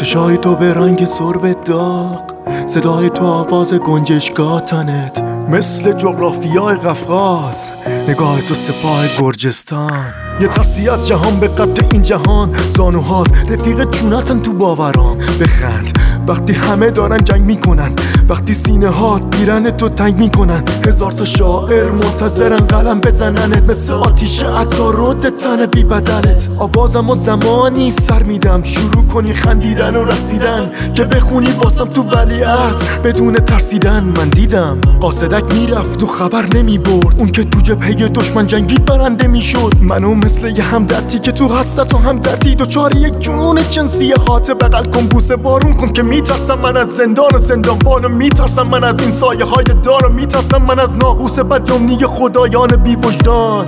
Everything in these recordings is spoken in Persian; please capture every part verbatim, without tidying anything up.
چشای تو به رنگ سرب داغ، صدای تو آواز گنجشگاه تنت مثل جغرافیای قفقاز، نگاه تو سپاه گرجستان. یه ترسی از جهان به قدر این جهان، زانوهات رفیق چونتن تو باورام. بخند وقتی همه دارن جنگ میکنن، وقتی سینه هات بیرن تو تنگ میکنن. هزار تا شاعر منتظرن قلم بزننت، مثل آتیش عطارد تن بی بدنت. آوازم و زمانی سر میدم شروع کنی خندیدن و رقصیدن، که بخونی واسم تو ولیعصر بدون ترسیدن. من دیدم قاصدک میرفت و خبر نمیبرد، اون که تو جبهه دشمن جنگید برنده میشد. منو مثل یه همدردی که تو حسرت و همدردی دوچار یک جنون جنسی هات بغل کن، بوسه بارون کن که میترسم من از زندان و زندانبان، میترسم من از این سایه های دار، میترسم من از ناقوس بدجمنی خدایان بی وجدان.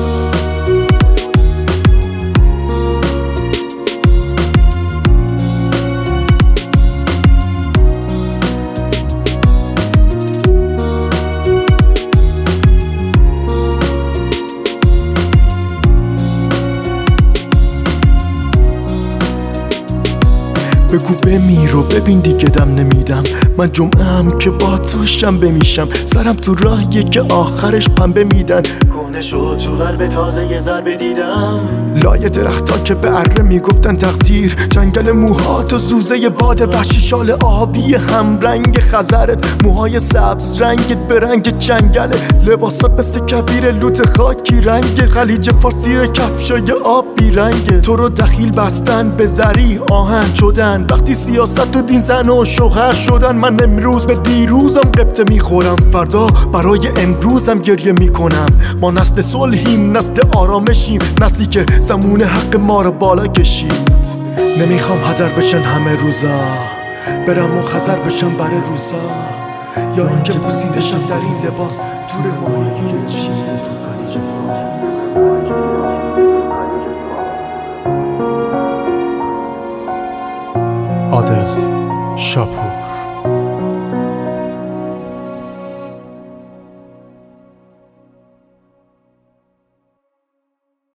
بگو بمیر و ببین دیگه دم نمیدم، من جمعه هم که با تو شنبه میشم. سرم تو راهیه که آخرش پنبه میدن، کهنه شد تو قلب تازه یه ضربه دیدم. لای درختا که به اره میگفتن تقدیر، جنگل موهات و زوزه باد وحشی، شال آبی هم رنگ خزرت، موهای سبز رنگت به رنگ جنگله، لباسات مثل کبیر لوت خاکی رنگ، خلیج فارسی کفشای آبی رنگ. تو رو دخیل بستن به زری آهن شدن، وقتی سیاست و دین زن و شوهر شدن. من امروز به دیروزم قبطه میخورم، فردا برای امروزم گریه میکنم. ما نسل صلحیم، نسل آرامشیم، نسلی که زمون حق ما رو بالا کشید. نمیخوام هدر بشن همه روزا، برم و خزر بشن برای روزا، یا اینکه بوسیدشم در این لباس دور ماهی چیه تو خلیج فارس. عادل شاپور.